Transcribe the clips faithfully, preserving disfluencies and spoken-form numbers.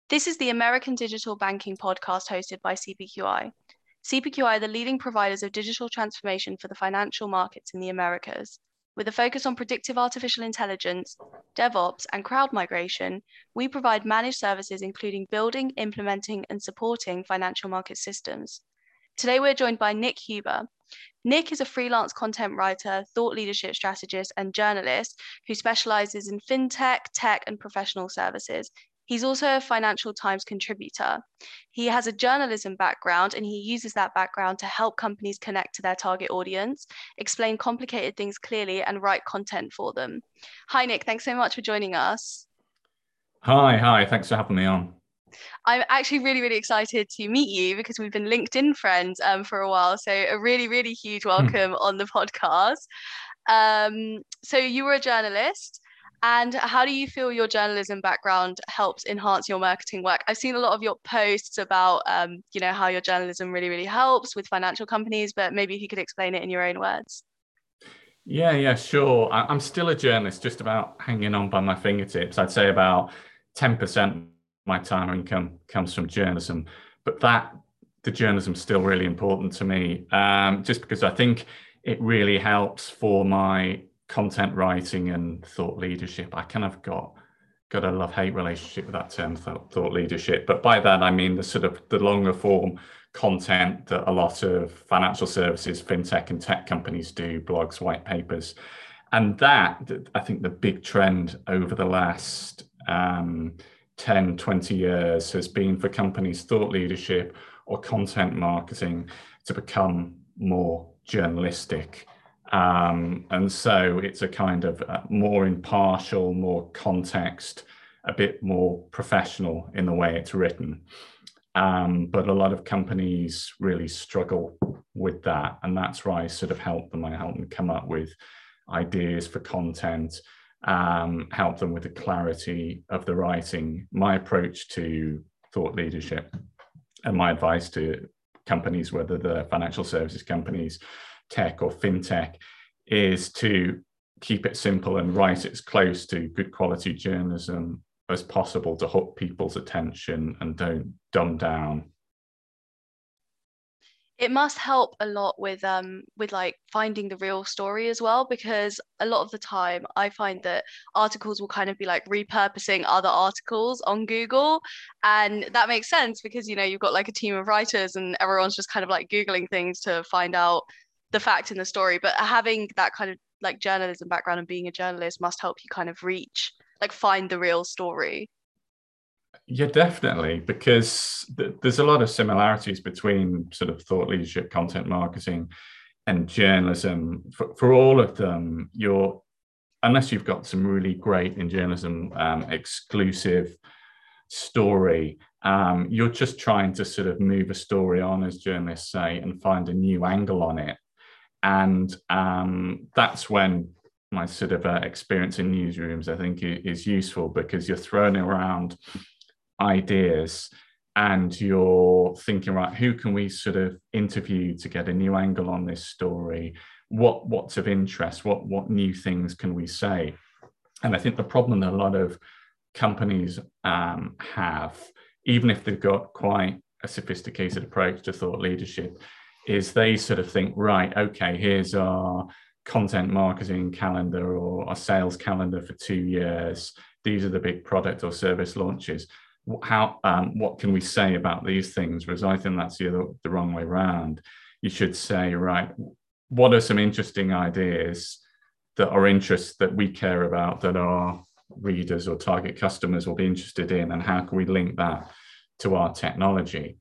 This is the American Digital Banking Podcast hosted by C P Q I. C P Q I are the leading providers of digital transformation for the financial markets in the Americas. With a focus on predictive artificial intelligence, DevOps, and crowd migration, we provide managed services including building, implementing, and supporting financial market systems. Today, we're joined by Nick Huber. Nick is a freelance content writer, thought leadership strategist, and journalist who specializes in fintech, tech, and professional services. He's also a Financial Times contributor. He has a journalism background and he uses that background to help companies connect to their target audience, explain complicated things clearly, and write content for them. Hi, Nick. Thanks so much for joining us. Hi, hi. Thanks for having me on. I'm actually really, really excited to meet you because we've been LinkedIn friends um, for a while. So a really, really huge welcome on the podcast. Um, so you were a journalist. And how do you feel your journalism background helps enhance your marketing work? I've seen a lot of your posts about, um, you know, how your journalism really, really helps with financial companies, but maybe if you could explain it in your own words. Yeah, yeah, sure. I- I'm still a journalist, just about hanging on by my fingertips. I'd say about ten percent of my time or income comes from journalism, but that the journalism's still really important to me, um, just because I think it really helps for my content writing and thought leadership. I kind of got got a love-hate relationship with that term, thought, thought leadership. But by that I mean the sort of the longer form content that a lot of financial services, fintech, and tech companies do, blogs, white papers. And that, I think the big trend over the last um, ten, twenty years has been for companies' thought leadership or content marketing to become more journalistic. Um, and so it's a kind of uh, more impartial, more context, a bit more professional in the way it's written. Um, but a lot of companies really struggle with that. And that's why I sort of help them. I help them come up with ideas for content, um, help them with the clarity of the writing. My approach to thought leadership and my advice to companies, whether they're financial services companies, tech or fintech, is to keep it simple and write it as close to good quality journalism as possible to hook people's attention and don't dumb down. It must help a lot with um with like finding the real story as well, because a lot of the time I find that articles will kind of be like repurposing other articles on Google, and that makes sense because you know you've got like a team of writers and everyone's just kind of like Googling things to find out the fact in the story. But having that kind of like journalism background and being a journalist must help you kind of reach like find the real story. Yeah, definitely, because th- there's a lot of similarities between sort of thought leadership, content marketing, and journalism. For, for all of them, you're, unless you've got some really great in journalism um, exclusive story, um, you're just trying to sort of move a story on, as journalists say, and find a new angle on it. And um, that's when my sort of uh, experience in newsrooms, I think, is useful, because you're throwing around ideas and you're thinking, right, who can we sort of interview to get a new angle on this story? What what's of interest? What what new things can we say? And I think the problem that a lot of companies um, have, even if they've got quite a sophisticated approach to thought leadership, is they sort of think, right, okay, here's our content marketing calendar or our sales calendar for two years. These are the big product or service launches. How, um, what can we say about these things? Whereas I think that's the, other, the wrong way around. You should say, right, what are some interesting ideas that are interests that we care about, that our readers or target customers will be interested in, and how can we link that to our technology?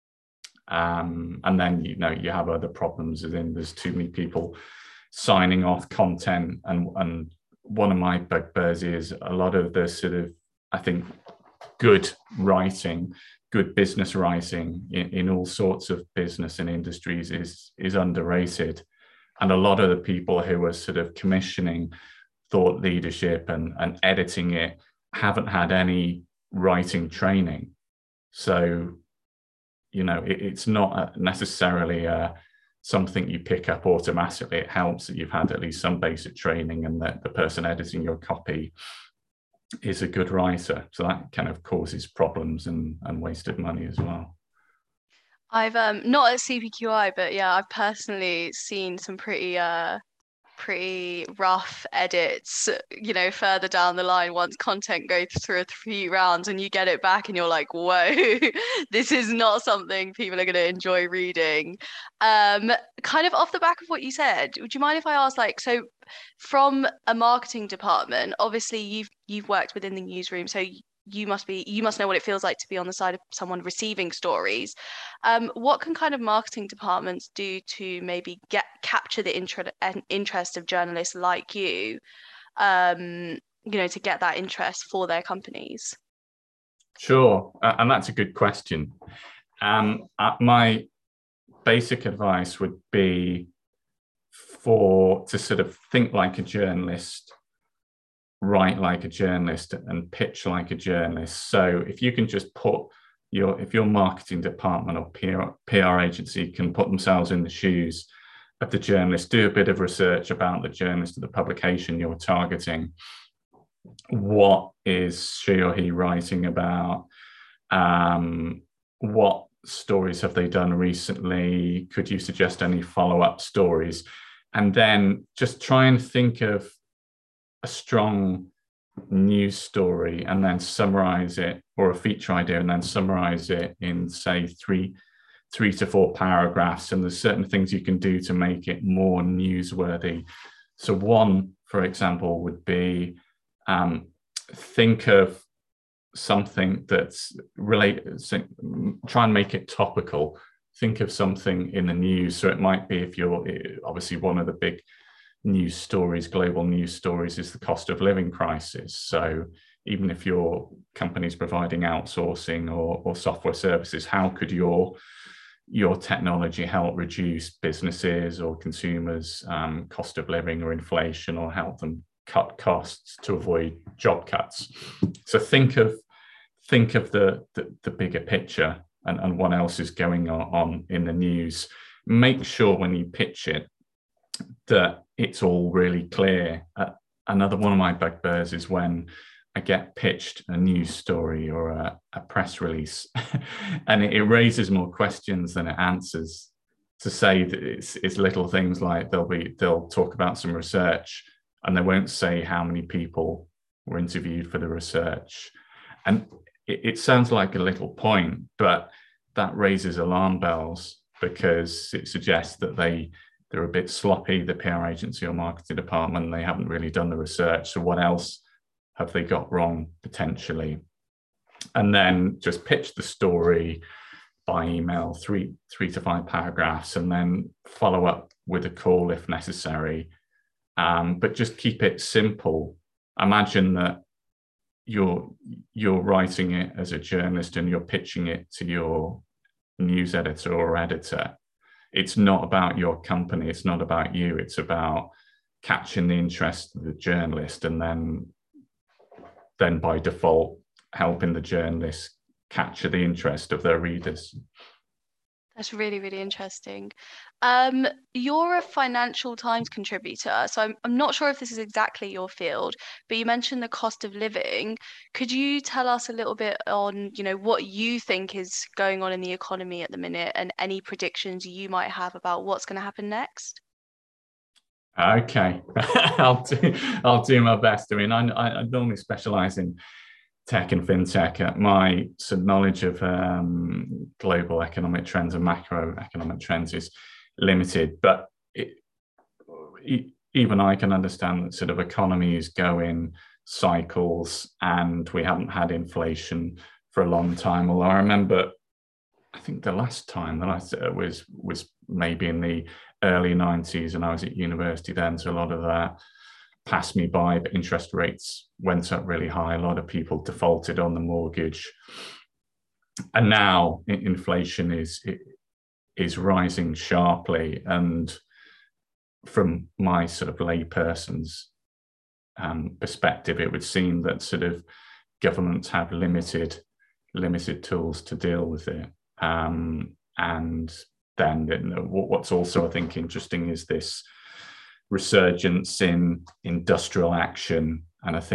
Um, and then, you know, you have other problems, as in there's too many people signing off content. And, and one of my bugbears is a lot of the sort of, I think, good writing, good business writing in, in all sorts of business and industries is, is underrated. And a lot of the people who are sort of commissioning thought leadership and, and editing it haven't had any writing training. So, you know, it, it's not necessarily uh, something you pick up automatically. It helps that you've had at least some basic training and that the person editing your copy is a good writer. So that kind of causes problems and, and wasted money as well. I've um not at C P Q I, but yeah, I've personally seen some pretty uh pretty rough edits, you know, further down the line once content goes through a few rounds and you get it back and you're like, whoa, this is not something people are going to enjoy reading. Um, kind of off the back of what you said, would you mind if I ask, like, so from a marketing department, obviously you've you've worked within the newsroom, so you must be you must know what it feels like to be on the side of someone receiving stories. Um, what can kind of marketing departments do to maybe get capture the intra- interest of journalists like you, um, you know, to get that interest for their companies? Sure, uh, and that's a good question. Um, uh, my basic advice would be for to sort of think like a journalist, write like a journalist, and pitch like a journalist. So if you can just put your, if your marketing department or P R, P R agency can put themselves in the shoes of the journalist, do a bit of research about the journalist or the publication you're targeting. What is she or he writing about? Um, what stories have they done recently? Could you suggest any follow-up stories? And then just try and think of a strong news story and then summarize it, or a feature idea and then summarize it in, say, three three to four paragraphs. And there's certain things you can do to make it more newsworthy. So one, for example, would be um, think of something that's related, try and make it topical. Think of something in the news. So it might be, if you're obviously, one of the big news stories, global news stories, is the cost of living crisis. So even if your company's providing outsourcing or, or software services, how could your your technology help reduce businesses or consumers' um, cost of living or inflation, or help them cut costs to avoid job cuts? So think of think of the the, the bigger picture and, and what else is going on, on in the news. Make sure when you pitch it that it's all really clear. Uh, another one of my bugbears is when I get pitched a news story or a, a press release and it, it raises more questions than it answers. To say that it's, it's little things like they'll be they'll talk about some research and they won't say how many people were interviewed for the research. And it, it sounds like a little point, but that raises alarm bells, because it suggests that they they're a bit sloppy, the P R agency or marketing department. They haven't really done the research. So what else have they got wrong potentially? And then just pitch the story by email, three three to five paragraphs, and then follow up with a call if necessary. Um, but just keep it simple. Imagine that you're you're writing it as a journalist and you're pitching it to your news editor or editor. It's not about your company. It's not about you. It's about catching the interest of the journalist, and then then by default helping the journalist capture the interest of their readers. That's really, really interesting. Um, you're a Financial Times contributor, so I'm, I'm not sure if this is exactly your field, but you mentioned the cost of living. Could you tell us a little bit on, you know, what you think is going on in the economy at the minute, and any predictions you might have about what's going to happen next? Okay, I'll do I'll do my best. I mean, I, I normally specialize in tech and fintech. My sort of knowledge of um, global economic trends and macroeconomic trends is limited, but it, it, even I can understand that sort of economies go in cycles, and we haven't had inflation for a long time. Although I remember, I think the last time that I was was maybe in the early nineties, and I was at university then, so a lot of that passed me by, but interest rates went up really high. A lot of people defaulted on the mortgage. And now inflation is is rising sharply. And from my sort of layperson's um, perspective, it would seem that sort of governments have limited limited tools to deal with it. Um, and then what's also, I think, interesting is this resurgence in industrial action. And I think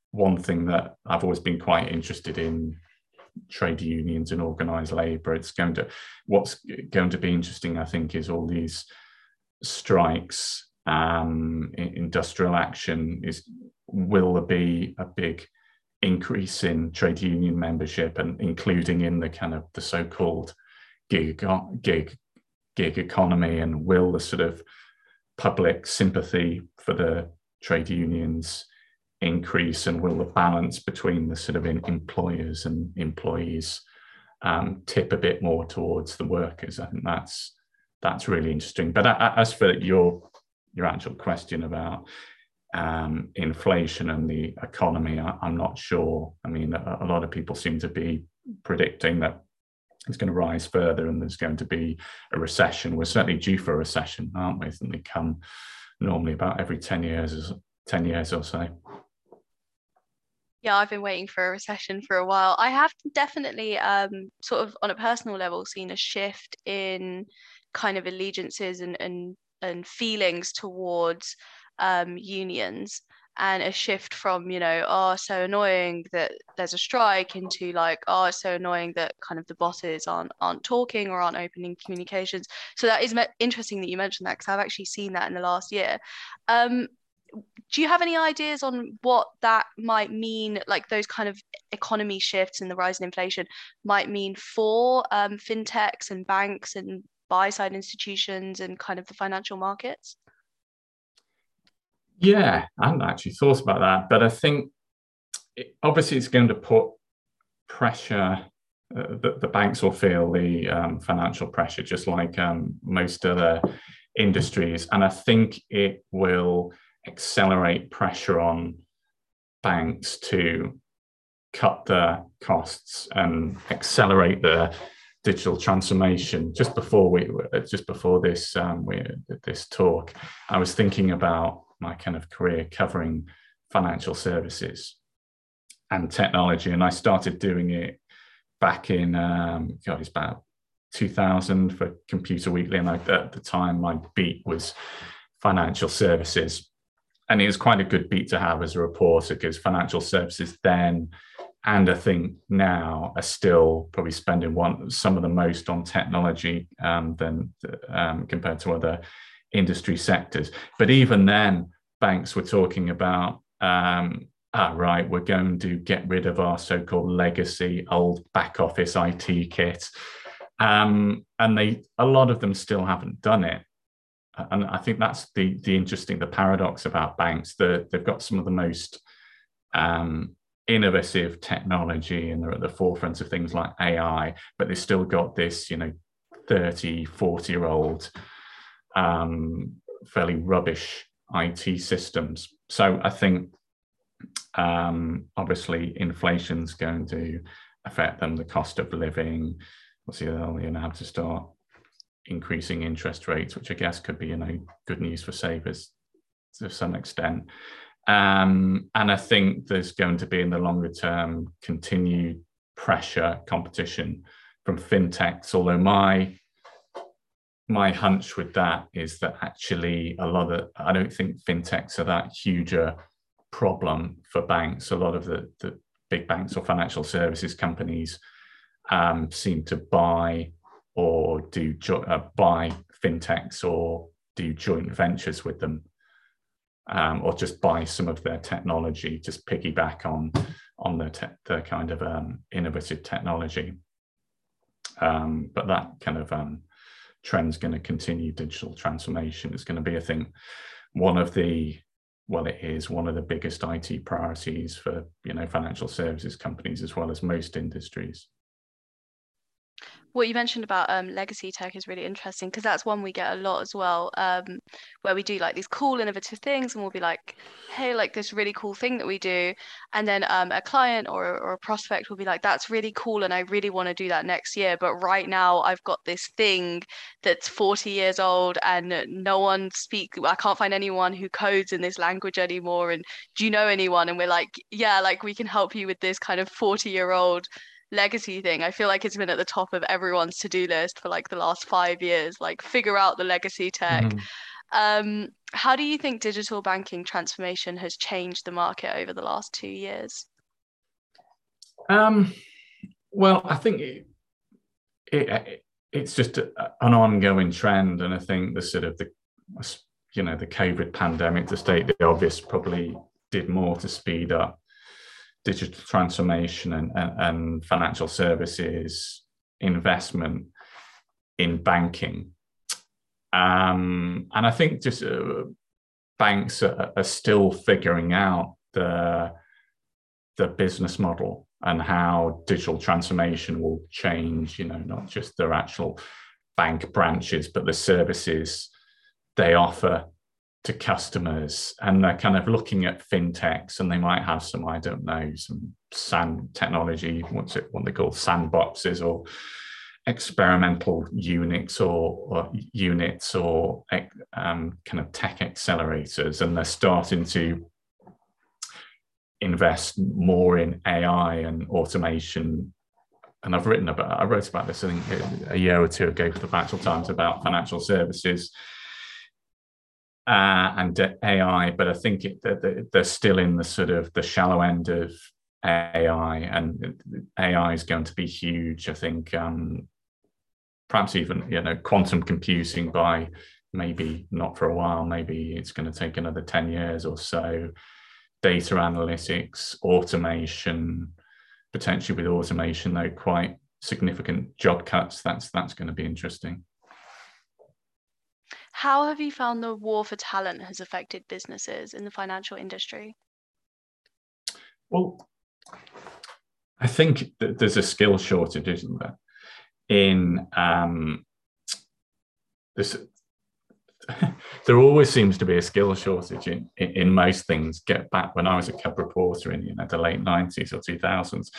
one thing that I've always been quite interested in trade unions and organised labour. It's going to, what's going to be interesting, I think, is all these strikes, um, industrial action. Is will there be a big increase in trade union membership, and including in the kind of the so-called gig gig gig economy, and will the sort of public sympathy for the trade unions increase, and will the balance between the sort of employers and employees um, tip a bit more towards the workers? I think that's that's really interesting. But as for your your actual question about um, inflation and the economy, I, I'm not sure. I mean, a, a lot of people seem to be predicting that it's going to rise further and there's going to be a recession. We're certainly due for a recession, aren't we? I think they come normally about every ten years, ten years or so. Yeah, I've been waiting for a recession for a while. I have definitely um, sort of on a personal level seen a shift in kind of allegiances and and, and feelings towards um, unions, and a shift from, you know, oh, so annoying that there's a strike, into like, oh, it's so annoying that kind of the bosses aren't aren't talking or aren't opening communications. So that is me- interesting that you mentioned that, because I've actually seen that in the last year. Um, do you have any ideas on what that might mean, like those kind of economy shifts and the rise in inflation might mean for um, fintechs and banks and buy-side institutions and kind of the financial markets? Yeah, I hadn't actually thought about that, but I think it, obviously it's going to put pressure. Uh, the, the banks will feel the um, financial pressure, just like um, most other industries, and I think it will accelerate pressure on banks to cut their costs and accelerate the digital transformation. Just before we, just before this, um, we, this talk, I was thinking about my kind of career covering financial services and technology, and I started doing it back in, um, God, it's about two thousand for Computer Weekly, and I, at the time my beat was financial services. And it was quite a good beat to have as a reporter, because financial services then, and I think now, are still probably spending one some of the most on technology um, than um, compared to other industry sectors. But even then, banks were talking about, um, ah, right, we're going to get rid of our so-called legacy old back office I T kit, um, and they a lot of them still haven't done it. And I think that's the the interesting, the paradox about banks. The, they've got some of the most um, innovative technology, and they're at the forefront of things like A I, but they've still got this, you know, thirty, forty year old um, fairly rubbish I T systems. So I think um, obviously inflation's going to affect them, the cost of living. Obviously, they're going to have to start increasing interest rates, which I guess could be, you know, good news for savers to some extent. Um, and I think there's going to be, in the longer term, continued pressure, competition from fintechs. Although my my hunch with that is that actually a lot of, I don't think fintechs are that huge a problem for banks. A lot of the, the big banks or financial services companies um, seem to buy or do jo- uh, buy fintechs or do joint ventures with them, um, or just buy some of their technology, just piggyback on on the, te- the kind of um, innovative technology. Um, but that kind of um, trend's going to continue. Digital transformation is going to be, I think, one of the, well, it is one of the biggest I T priorities for, you know, financial services companies as well as most industries. What you mentioned about um, legacy tech is really interesting, because that's one we get a lot as well, um, where we do like these cool innovative things, and we'll be like, hey, like this really cool thing that we do, and then um, a client or, or a prospect will be like, that's really cool and I really want to do that next year, but right now I've got this thing that's forty years old and no one speaks, I can't find anyone who codes in this language anymore, and do you know anyone? And we're like, yeah, like we can help you with this kind of forty year old legacy thing. I feel like it's been at the top of everyone's to-do list for like the last five years, like figure out the legacy tech. Mm-hmm. Um, how do you think digital banking transformation has changed the market over the last two years? Um, well, I think it, it, it's just a, an ongoing trend, and I think the sort of the you know the COVID pandemic, to state the obvious, probably did more to speed up digital transformation and, and, and financial services investment in banking. Um, and I think just uh, banks are, are still figuring out the, the business model and how digital transformation will change, you know, not just their actual bank branches, but the services they offer to customers. And they're kind of looking at fintechs, and they might have some, I don't know, some sand technology, what's it, what they call sandboxes, or experimental units or, or units or um, kind of tech accelerators. And they're starting to invest more in A I and automation. And I've written about, I wrote about this, I think, a year or two ago for the Financial Times about financial services uh, and A I. But I think it, they're still in the sort of the shallow end of A I, and A I is going to be huge. I think um, perhaps even, you know, quantum computing by maybe not for a while, maybe it's going to take another ten years or so. Data analytics, automation, potentially with automation, though, quite significant job cuts. That's that's going to be interesting. How have you found the war for talent has affected businesses in the financial industry? Well, I think that there's a skill shortage, isn't there? In um, this, there always seems to be a skill shortage in, in, in most things. Get back when I was a cub reporter in, you know, the late nineties or two thousands,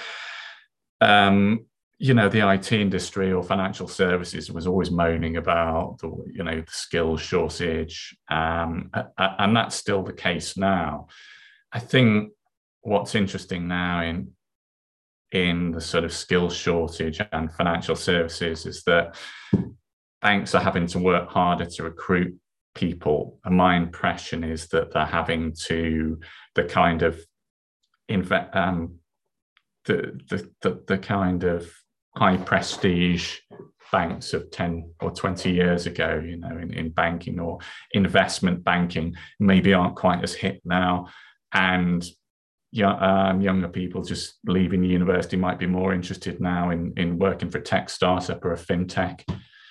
um, you know, the I T industry or financial services was always moaning about the, you know, the skills shortage, um, and that's still the case now. I think what's interesting now in in the sort of skills shortage and financial services is that banks are having to work harder to recruit people. And my impression is that they're having to, the kind of, inve- um, the, the, the, the kind of high prestige banks of ten or twenty years ago, you know, in, in banking or investment banking, maybe aren't quite as hit now. And young, um, younger people just leaving university might be more interested now in, in working for a tech startup or a fintech.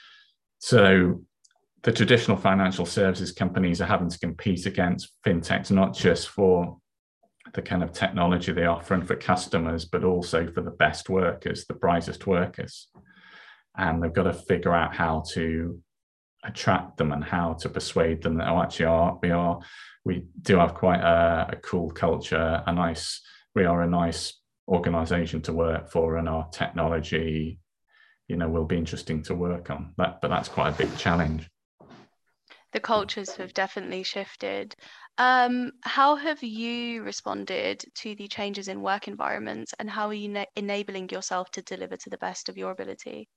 So the traditional financial services companies are having to compete against fintechs, not just for the kind of technology they offer and for customers, but also for the best workers, the brightest workers. And they've got to figure out how to attract them and how to persuade them that, oh, actually, are, we are, we do have quite a, a cool culture, a nice, we are a nice organization to work for, and our technology, you know, will be interesting to work on. That, but that's quite a big challenge. The cultures have definitely shifted. Um, how have you responded to the changes in work environments, and how are you na- enabling yourself to deliver to the best of your ability?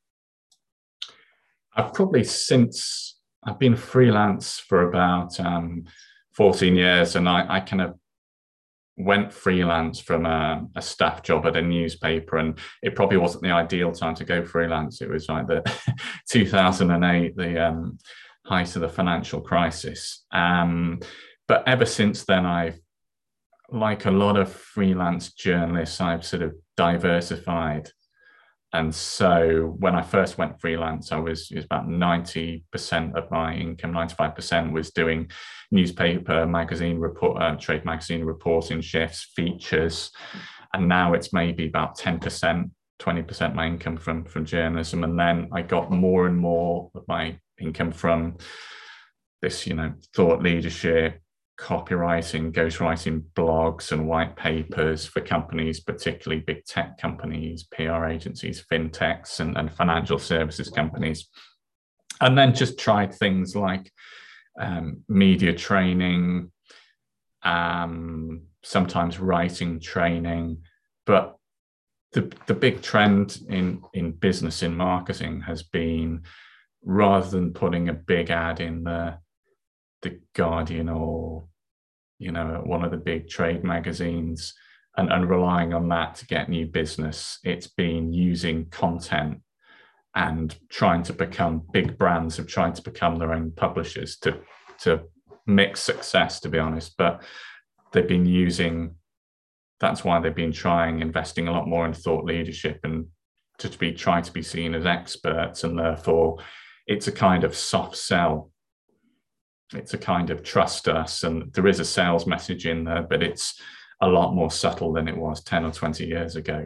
I've probably since I've been freelance for about um, fourteen years, and I, I kind of went freelance from a, a staff job at a newspaper, and it probably wasn't the ideal time to go freelance. It was like the two thousand eight, the um, height of the financial crisis. Um, but ever since then, I've, like a lot of freelance journalists, I've sort of diversified. And so when I first went freelance, I was, it was about ninety percent of my income, ninety-five percent was doing newspaper, magazine report, uh, trade magazine reporting shifts, features. And now it's maybe about ten percent, twenty percent my income from, from journalism. And then I got more and more of my income from this, you know, thought leadership, copywriting, ghostwriting blogs and white papers for companies, particularly big tech companies, P R agencies, fintechs, and, and financial services companies. And then just tried things like um, media training, um, sometimes writing training. But the, the big trend in, in business, in marketing, has been, rather than putting a big ad in the the Guardian or, you know, one of the big trade magazines and, and relying on that to get new business. It's been using content and trying to become big brands have tried to become their own publishers to, to mix success, to be honest. But they've been using, that's why they've been trying, investing a lot more in thought leadership and to be trying to be seen as experts. And therefore, it's a kind of soft sell. It's a kind of trust us. And there is a sales message in there, but it's a lot more subtle than it was ten or twenty years ago.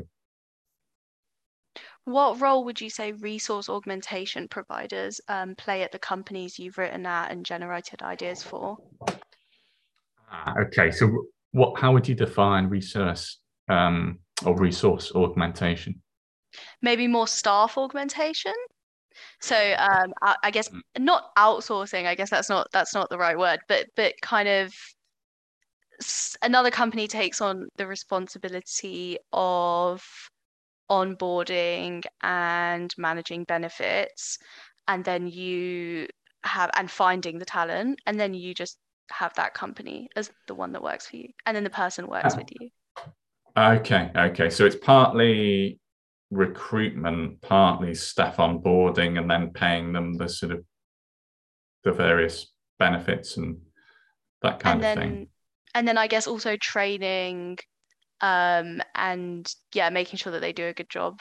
What role would you say resource augmentation providers um, play at the companies you've written at and generated ideas for? Ah, okay, so what? How would you define resource um, or resource augmentation? Maybe more staff augmentation. So um, I, I guess not outsourcing. I guess that's not that's not the right word, but but kind of another company takes on the responsibility of onboarding and managing benefits, and then you have and finding the talent, and then you just have that company as the one that works for you, and then the person works oh. with you. Okay, okay. So it's partly recruitment, partly staff onboarding, and then paying them the sort of the various benefits and that kind and of then, thing. And then I guess also training um, and yeah, making sure that they do a good job.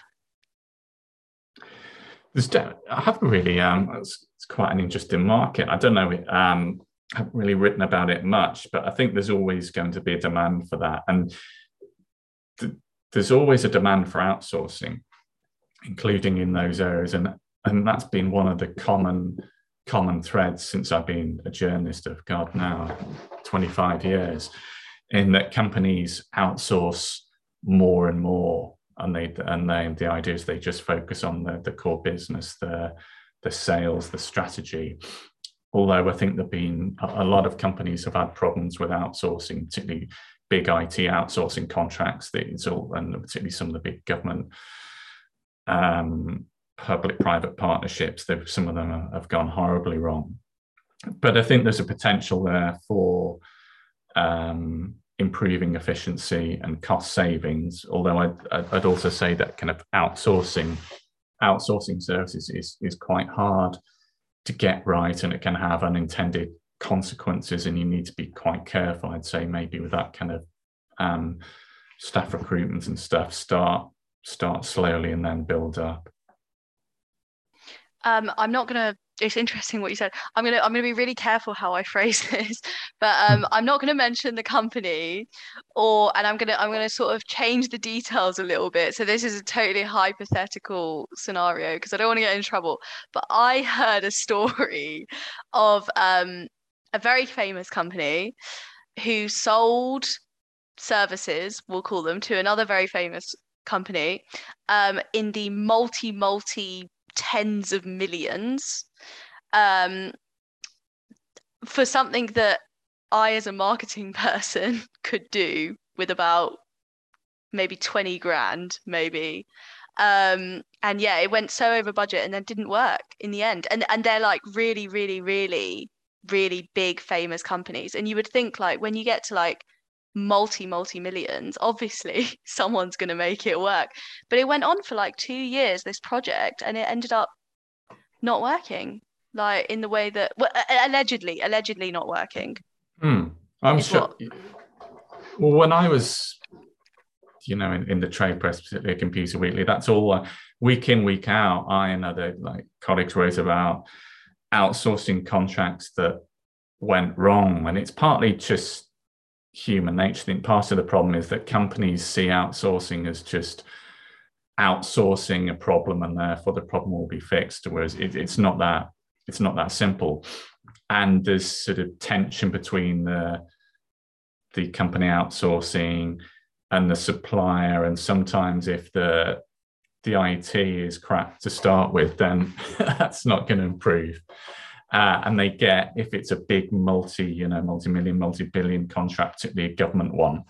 There's, I haven't really, um, it's, it's quite an interesting market. I don't know, um, I haven't really written about it much, but I think there's always going to be a demand for that. And th- there's always a demand for outsourcing, including in those areas. And, and that's been one of the common common threads since I've been a journalist of, God, now twenty-five years, in that companies outsource more and more. And they and they the idea is they just focus on the, the core business, the, the sales, the strategy. Although I think there've been a lot of companies have had problems with outsourcing, particularly big I T outsourcing contracts. It's all, and particularly some of the big government um, public-private partnerships. Some of them have gone horribly wrong. But I think there's a potential there for um, improving efficiency and cost savings. Although I'd, I'd also say that kind of outsourcing outsourcing services is, is quite hard to get right, and it can have unintended consequences, and you need to be quite careful. I'd say maybe with that kind of um, staff recruitment and stuff, start start slowly and then build up. Um, I'm not gonna. It's interesting what you said. I'm gonna. I'm gonna be really careful how I phrase this, but um, I'm not gonna mention the company, or and I'm gonna. I'm gonna sort of change the details a little bit. So this is a totally hypothetical scenario because I don't want to get in trouble. But I heard a story of um a very famous company who sold services, we'll call them, to another very famous company, um, in the multi multi tens of millions, um, for something that I, as a marketing person, could do with about maybe twenty grand, maybe. Um, and yeah, it went so over budget and then didn't work in the end. And and they're like really, really, really, really big, famous companies. And you would think like when you get to like multi multi millions, obviously someone's going to make it work, but it went on for like two years, this project, and it ended up not working, like in the way that well, allegedly allegedly not working. hmm. I'm sure what... well, when I was you know in, in the trade press, particularly Computer Weekly, that's all uh, week in week out I and other like colleagues wrote about outsourcing contracts that went wrong. And it's partly just human nature. I think part of the problem is that companies see outsourcing as just outsourcing a problem and therefore the problem will be fixed, whereas it, it's not that it's not that simple. And there's sort of tension between the the company outsourcing and the supplier, and sometimes if the the I T is crap to start with, then that's not going to improve. Uh, and they get, if it's a big multi, you know, multi-million, multi-billion contract, particularly a government one,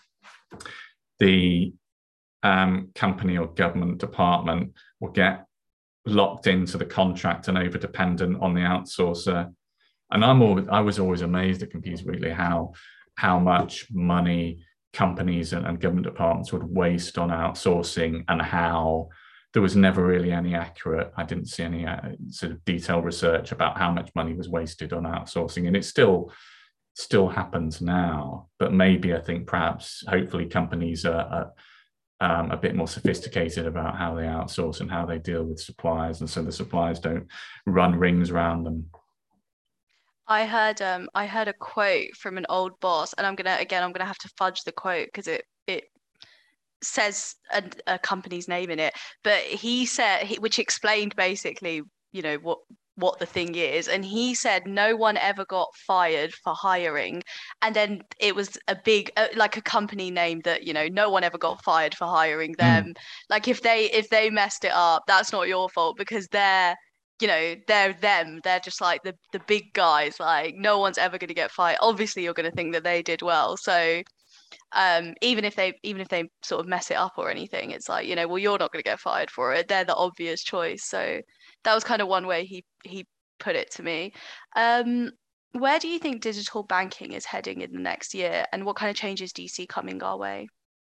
the um, company or government department will get locked into the contract and over-dependent on the outsourcer and I'm always, I was always amazed at Computers Weekly how how much money companies and, and government departments would waste on outsourcing, and how there was never really any accurate, I didn't see any uh, sort of detailed research about how much money was wasted on outsourcing. And it still still happens now, but maybe I think perhaps hopefully companies are, are um, a bit more sophisticated about how they outsource and how they deal with suppliers, and so the suppliers don't run rings around them. I heard um I heard a quote from an old boss, and I'm gonna again I'm gonna have to fudge the quote because it it says a, a company's name in it, but he said he, which explained basically, you know, what what the thing is, and he said no one ever got fired for hiring, and then it was a big uh, like a company name that, you know, no one ever got fired for hiring them. Mm. Like if they if they messed it up, that's not your fault because they're, you know, they're them. They're just like the the big guys. Like no one's ever going to get fired. Obviously, you're going to think that they did well. So um, even if they even if they sort of mess it up or anything, it's like, you know, well, you're not going to get fired for it. They're the obvious choice. So that was kind of one way he he put it to me. Um, where do you think digital banking is heading in the next year, and what kind of changes do you see coming our way?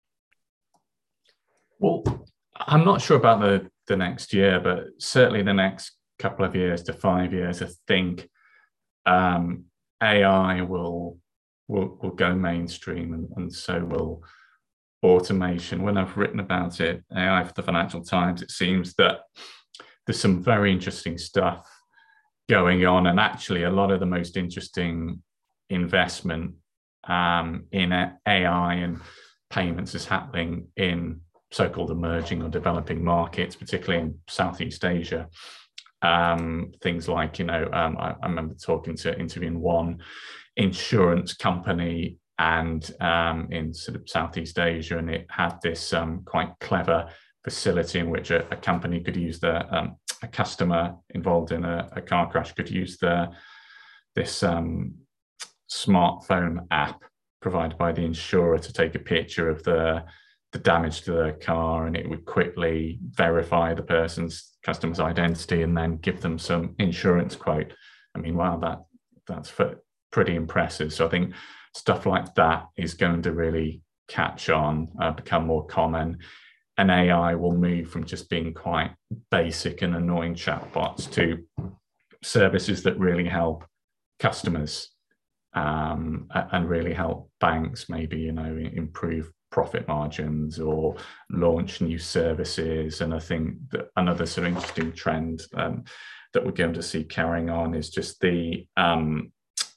Well, I'm not sure about the the next year, but certainly the next couple of years to five years, I think um, A I will will will go mainstream, and, and so will automation. When I've written about it, A I for the Financial Times, it seems that there's some very interesting stuff going on, and actually a lot of the most interesting investment um, in A I and payments is happening in so-called emerging or developing markets, particularly in Southeast Asia. Um, things like, you know, um, I, I remember talking to interviewing one insurance company and um, in sort of Southeast Asia, and it had this um, quite clever facility in which a, a company could use the um, a customer involved in a, a car crash could use the this um, smartphone app provided by the insurer to take a picture of the the damage to the car, and it would quickly verify the person's customer's identity and then give them some insurance quote. I mean, wow, that that's pretty impressive. So I think stuff like that is going to really catch on, uh, become more common, and A I will move from just being quite basic and annoying chatbots to services that really help customers um, and really help banks, maybe, you know, improve profit margins or launch new services. And I think that another sort of interesting trend um, that we're going to see carrying on is just the um,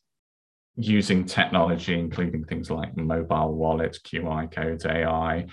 using technology, including things like mobile wallets, Q R codes, A I,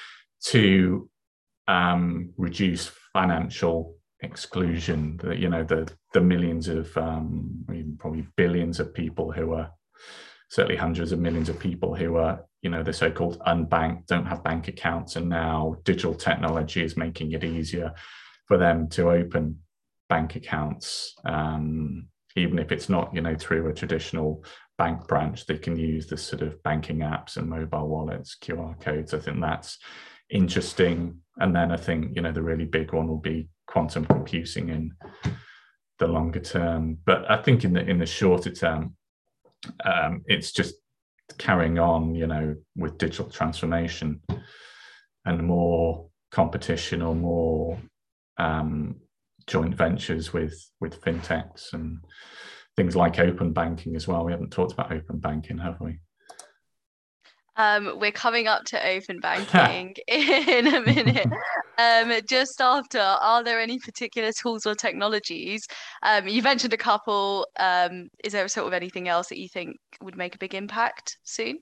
to um, reduce financial exclusion. The, you know, the the millions of, um, even probably billions of people who are, certainly hundreds of millions of people who are, you know, the so-called unbanked, don't have bank accounts, and now digital technology is making it easier for them to open bank accounts, um, even if it's not, you know, through a traditional bank branch. They can use the sort of banking apps and mobile wallets, Q R codes. I think that's interesting. And then I think, you know, the really big one will be quantum computing in the longer term. But I think in the in the shorter term, um, it's just carrying on, you know, with digital transformation and more competition or more um, joint ventures with with fintechs and things like open banking as well. We haven't talked about open banking, have we? Um, we're coming up to open banking in a minute. Um, just after, are there any particular tools or technologies? Um, you mentioned a couple. Um, is there sort of anything else that you think would make a big impact soon?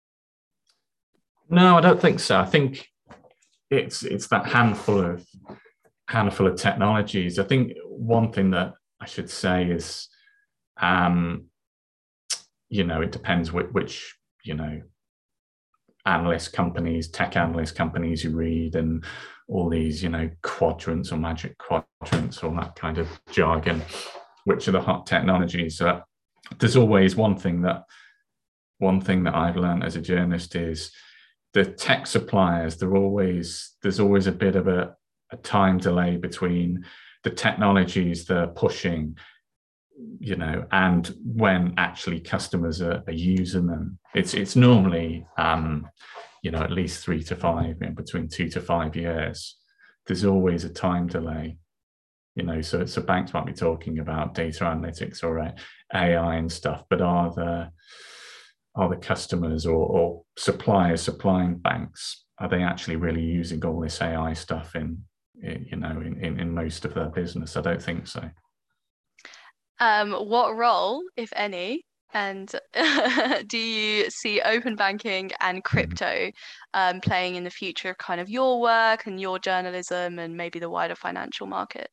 No, I don't think so. I think it's it's that handful of handful of technologies. I think one thing that I should say is, um, you know, it depends which, which you know, analyst companies, tech analyst companies you read, and all these, you know, quadrants or magic quadrants, all that kind of jargon, which are the hot technologies. Uh, there's always one thing that one thing that I've learned as a journalist is the tech suppliers, they're always, there's always a bit of a, a time delay between the technologies they're pushing you know, and when actually customers are, are using them, it's it's normally, um, you know, at least three to five, you know, between two to five years. There's always a time delay, you know, so, so banks might be talking about data analytics or A I and stuff, but are the, are the customers or, or suppliers supplying banks, are they actually really using all this A I stuff in, in you know, in, in, in most of their business? I don't think so. Um, what role, if any, and do you see open banking and crypto um, playing in the future of kind of your work and your journalism and maybe the wider financial market?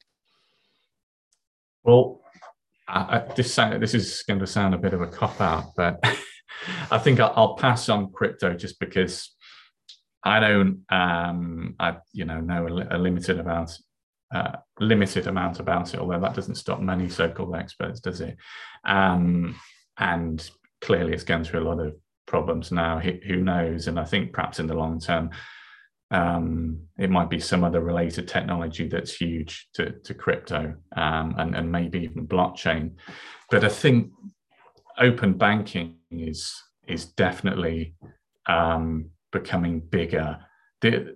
Well, I, I, this this is going to sound a bit of a cop out, but I think I'll, I'll pass on crypto just because I don't, um, I you know know a, a limited amount, uh, limited amount about it. Although that doesn't stop many so-called experts, does it? Um, and clearly, it's going through a lot of problems now. Who, who knows? And I think perhaps in the long term, um, it might be some other related technology that's huge to, to crypto, um, and, and maybe even blockchain. But I think open banking is is definitely um, becoming bigger. The,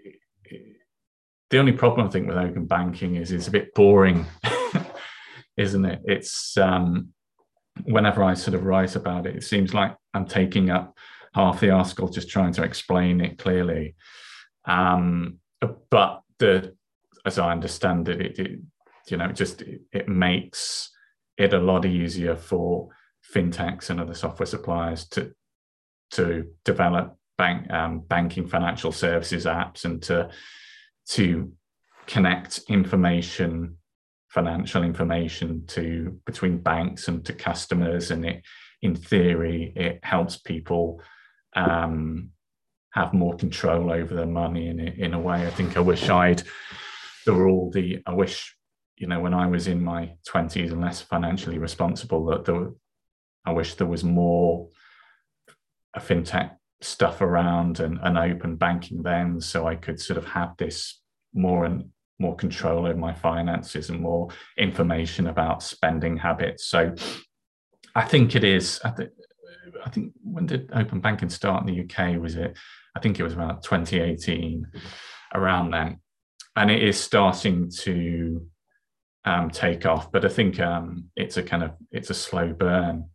the only problem I think with open banking is it's a bit boring, isn't it? It's um, whenever I sort of write about it, it seems like I'm taking up half the article just trying to explain it clearly. Um, but the, as I understand it, it, it you know, just it, it makes it a lot easier for fintechs and other software suppliers to to develop bank um, banking financial services apps and to to connect information, financial information to between banks and to customers. And it, in theory, it helps people um, have more control over their money in, in a way. I think I wish I'd, there were all the, I wish, you know, when I was in my twenties and less financially responsible, that there, I wish there was more a fintech stuff around and, and open banking then, so I could sort of have this more and more control over my finances and more information about spending habits. So I think it is, I think, I think when did open banking start in the U K? Was it, I think it was about twenty eighteen, around then. And it is starting to um, take off, but I think um, it's a kind of, it's a slow burn.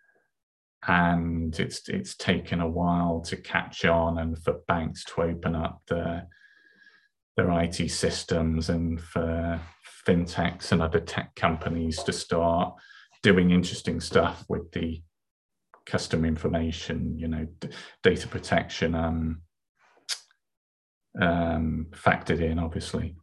And it's it's taken a while to catch on and for banks to open up their, their I T systems and for fintechs and other tech companies to start doing interesting stuff with the customer information, you know, d- data protection um, um, factored in, obviously.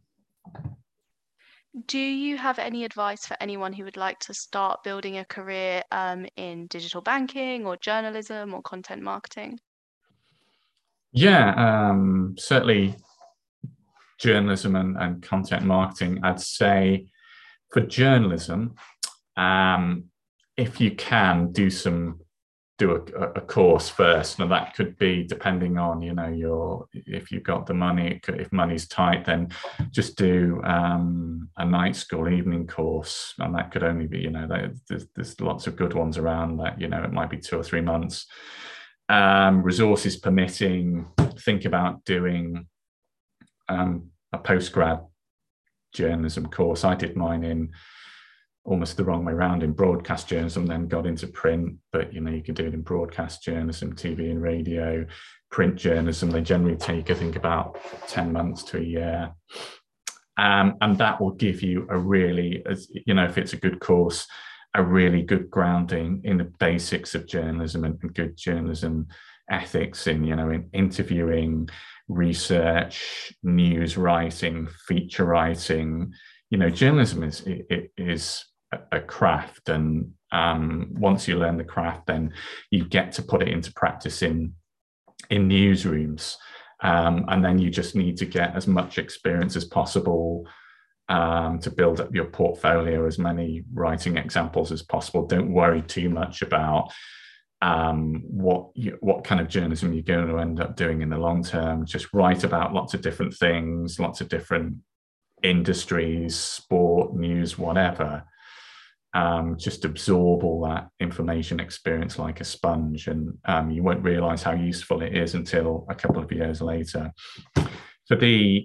Do you have any advice for anyone who would like to start building a career um, in digital banking or journalism or content marketing? Yeah, um, certainly journalism and, and content marketing. I'd say for journalism, um, if you can do some do a, a course first. Now that could be depending on, you know, your, if you've got the money, if money's tight, then just do um, a night school evening course. And that could only be, you know, there's, there's lots of good ones around that, you know, it might be two or three months. Um, resources permitting, think about doing um, a postgrad journalism course. I did mine in almost the wrong way around, in broadcast journalism, then got into print, but you know, you can do it in broadcast journalism, T V and radio. Print journalism, they generally take, I think, about ten months to a year. Um, and that will give you a really, as you know, if it's a good course, a really good grounding in the basics of journalism and, and good journalism ethics in, you know, in interviewing, research, news writing, feature writing. You know, journalism is, it, it is a craft, and um, once you learn the craft, then you get to put it into practice in in newsrooms, um, and then you just need to get as much experience as possible um, to build up your portfolio, as many writing examples as possible. Don't worry too much about um, what you, what kind of journalism you're going to end up doing in the long term. Just write about lots of different things, lots of different industries, sport, news, whatever. um, just absorb all that information experience like a sponge, and um, you won't realize how useful it is until a couple of years later. For the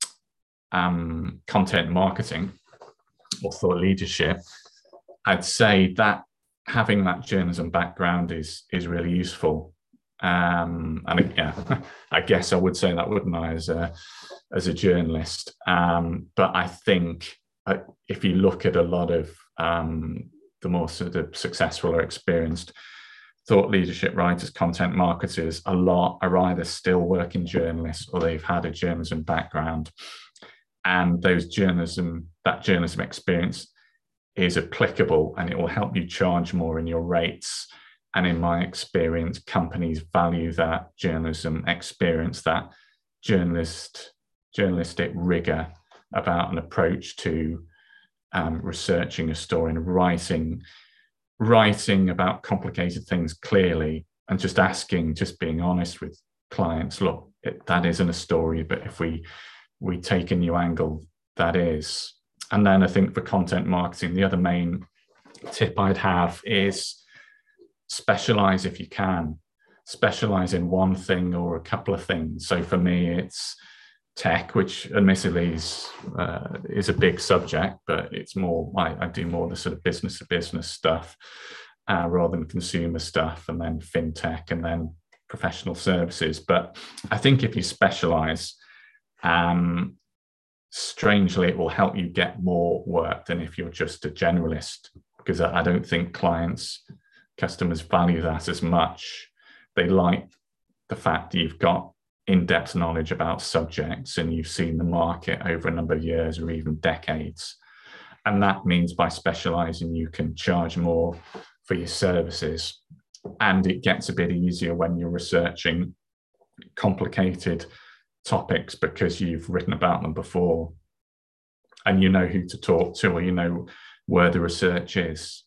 um, content marketing or thought leadership, I'd say that having that journalism background is is really useful. Um, and yeah, I guess I would say that, wouldn't I, as a as a journalist? Um, but I think uh, if you look at a lot of um, the more sort of successful or experienced thought leadership writers, content marketers, a lot are either still working journalists or they've had a journalism background, and those journalism that journalism experience is applicable, and it will help you charge more in your rates. And in my experience, companies value that journalism experience, that journalist, journalistic rigor about an approach to um, researching a story and writing, writing about complicated things clearly, and just asking, just being honest with clients. Look, it, that isn't a story, but if we we take a new angle, that is. And then I think for content marketing, the other main tip I'd have is specialize if you can. Specialize in one thing or a couple of things. So for me, it's tech, which admittedly is, uh, is a big subject, but it's more, I, I do more the sort of business to business stuff uh, rather than consumer stuff, and then fintech, and then professional services. But I think if you specialize, um, strangely, it will help you get more work than if you're just a generalist, because I, I don't think clients, customers value that as much. They like the fact that you've got in-depth knowledge about subjects and you've seen the market over a number of years or even decades. And that means by specializing, you can charge more for your services. And it gets a bit easier when you're researching complicated topics because you've written about them before and you know who to talk to, or you know where the research is.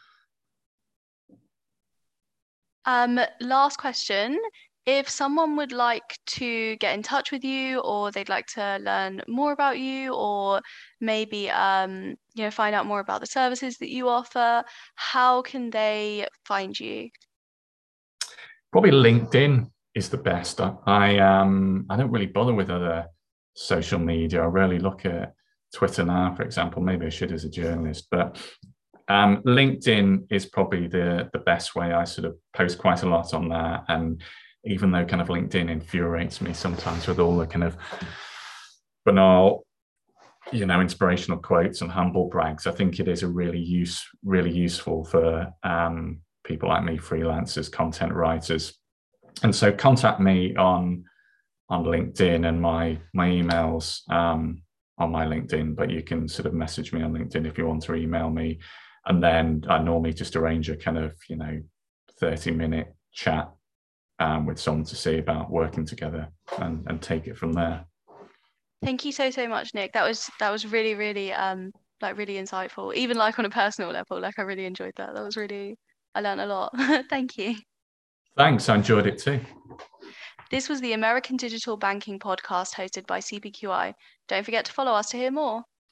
Um, last question. If someone would like to get in touch with you, or they'd like to learn more about you, or maybe um, you know, find out more about the services that you offer, how can they find you? Probably LinkedIn is the best. I, I um I don't really bother with other social media. I rarely look at Twitter now, for example. Maybe I should as a journalist, but um, LinkedIn is probably the the best way. I sort of post quite a lot on there, and even though kind of LinkedIn infuriates me sometimes with all the kind of banal, you know, inspirational quotes and humble brags, I think it is a really use really useful for um, people like me, freelancers, content writers. And so contact me on on LinkedIn, and my my emails um, on my LinkedIn, but you can sort of message me on LinkedIn if you want to email me. And then I normally just arrange a kind of, you know, thirty minute chat um, with someone to see about working together, and, and take it from there. Thank you so, so much, Nick. That was that was really, really um like really insightful, even like on a personal level. Like I really enjoyed that. That was really, I learned a lot. Thank you. Thanks, I enjoyed it too. This was the American Digital Banking Podcast hosted by C B Q I. Don't forget to follow us to hear more.